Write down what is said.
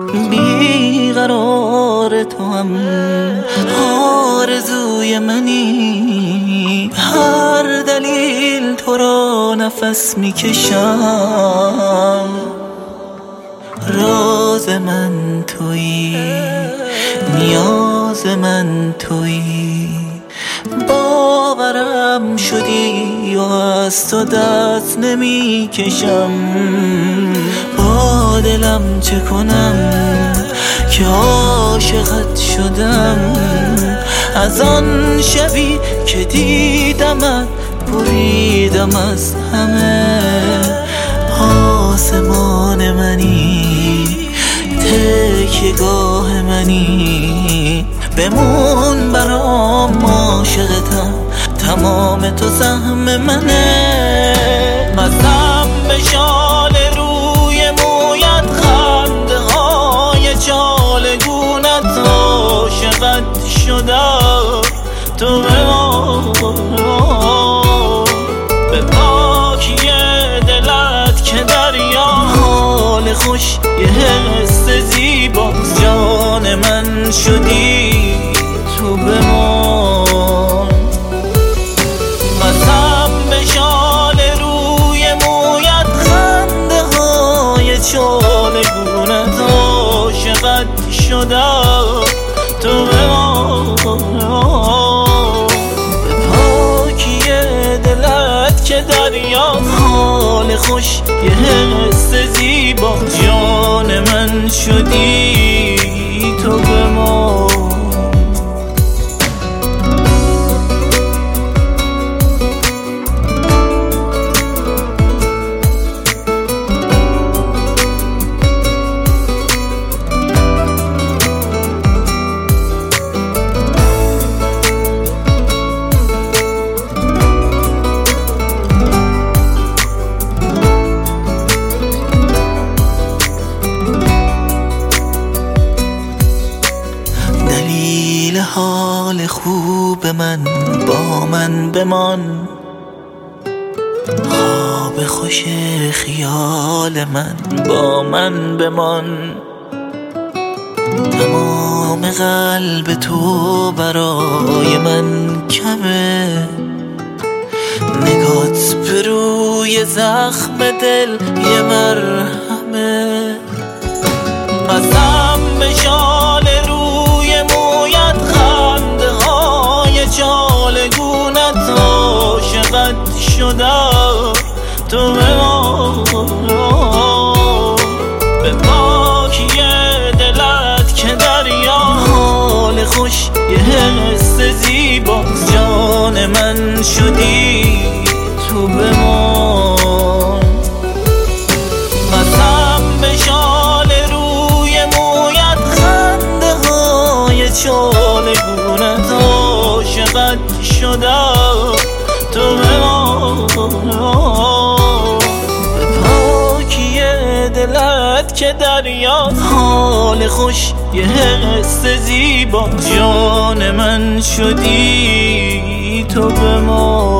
بیقرار تو هم آرزوی منی، هر دلیل تو را نفس میکشم. راز من تویی، نیاز من تویی، باورم شدی و از تو دست نمی کشم. با دلم چه کنم که عاشقت شدم، از آن شبی که دیدمت بریدم از همه. آسمان منی، تکیه‌گاه منی، بمون برام عاشقتم، تمام تو سهم منه. مستم به شال روی مویت، خنده های چالگونت، عاشقت شدم تو به پاکی دلت که دریا، حال خوش یه حس زیبا، جان من شدی تو بمان. مستم به شال روی مویت، خنده های چالگونت، عاشقت شدم تو بمان. به پاکی دلت که دریا، حال خوش یه حس زیبا، جان من شدی تو بمان. حال خوب من با من بمان، خواب خوش خیال من با من بمان. تمام قلب تو برای من کمه، نگات به روی زخم دل یه مرهمه. مستم به شال روی مویت، خنده های چالگونت، عاشقت شدم تو به پاکی دلت که دریا، حال خوش یه حس زیبا، جان من شدی تو بمان. مستم به شال روی مویت، خنده های چالگونت، عاشقت شدم تو به پاکی دلت که دریا، حال خوش یه حس زیبا، جان من شدی تو بمان.